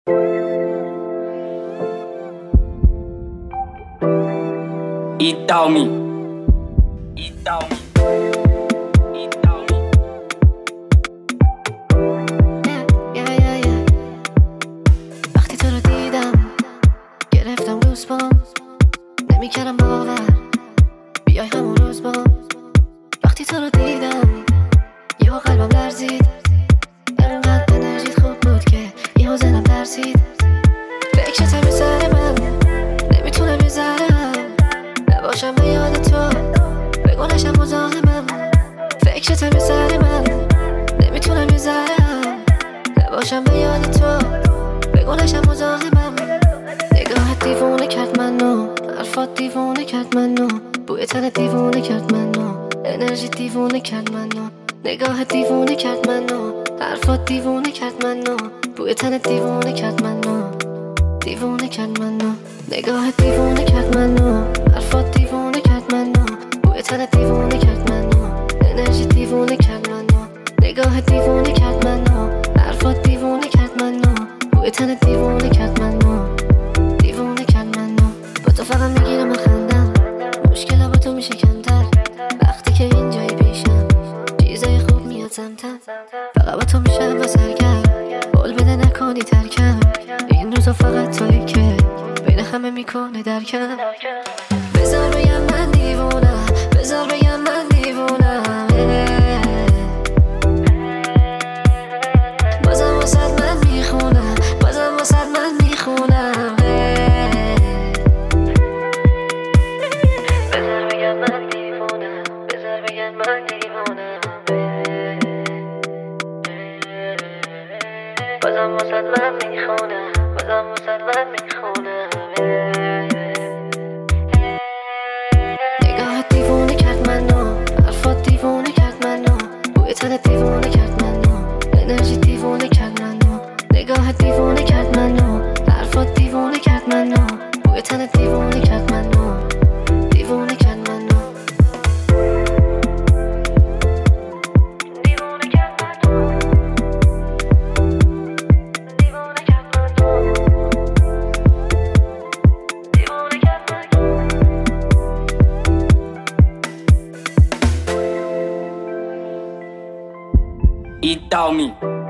Eat down me. Eat down me. Eat down me. وقتی تو رو دیدم گرفتم گوزبام، نمیکردم باور بیای همون روز بام. وقتی تو رو دیدم یهو قلبم لرزید، انقدر انرژیت خوب بود که یهو ذهنم ترسید. فکرت همین سر من نمیتونم یه ذرم نباشم به یاد تو، بگو نشم مزاحمم. فکرت همین سر من نمیتونم یه ذرم نباشم به یاد تو، بگو نشم مزاحمم. نگاهت دیوونه کرد منو، حرفات دیوونه کرد منو، بوی تنت دیوونه کرد منو، انرژی دیوونه کرد منو. نگاهت دیوونه کرد منو، حرفات دیوونه کرد منو، بوی تنت دیوونه کرد منو، دیوونه کرد منو. نگاهت دیوونه کرد منو، حرفات دیوونه کرد منو، بوی تنت دیوونه کرد منو، انرژی دیوونه کرد منو. نگاهت دیوونه کرد منو، حرفات دیوونه کرد منو، بوی تنت دیوونه کرد منو، دیوونه کرد منو. با تو فقط میگیرم و خندم، مشکل با تو میشه کمتر وقتی که اینجایی پیشم، چیزای خوب میاد سمتم. فقط با تو میشم و سرگرم، قول بده نکنی ترکم، این روزا فقط تویی که بین همه میکنه درکم. بذار بگم من دیوونم، بذار بگم من دیوونم، بازم واسد من میخونم، بازم واسد من میخونم. بذار بگم من دیوونم، بذار بگم من دیوونم، بازم واسد من میخونم، بازم واسد من میخونم. نگاهت دیوونه کرد منو، حرفات دیوونه کرد منو، بوی تنت دیوونه کرد منو، انرژی دیوونه کرد منو. نگاهت دیوونه کرد منو، حرفات دیوونه کرد منو، بوی تنت دیوونه کرد منو، دیوونه کرد منو. دیوونه کرد منو، دیوونه کرد منو، دیوونه کرد منو. Eat down me.